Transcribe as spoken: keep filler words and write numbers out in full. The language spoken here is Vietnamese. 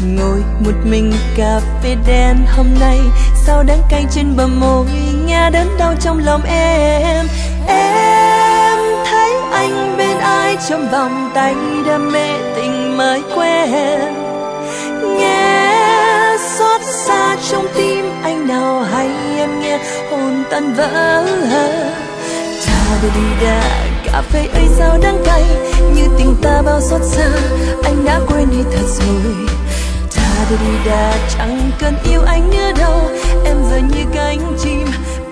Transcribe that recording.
Ngồi một mình cà phê đen hôm nay, sao đắng cay trên bờ môi, nghe đớn đau trong lòng em. Em thấy anh bên ai trong vòng tay, đam mê tình mới quen. Nghe xót xa trong tim anh nào hay em nghe hồn tan vỡ. Ta đi đi đã, cà phê ấy sao đắng cay, như tình ta bao xót xa, anh đã quên đi thật rồi. Ta đi đi đã, chẳng cần yêu anh nữa đâu, em giờ như cánh chim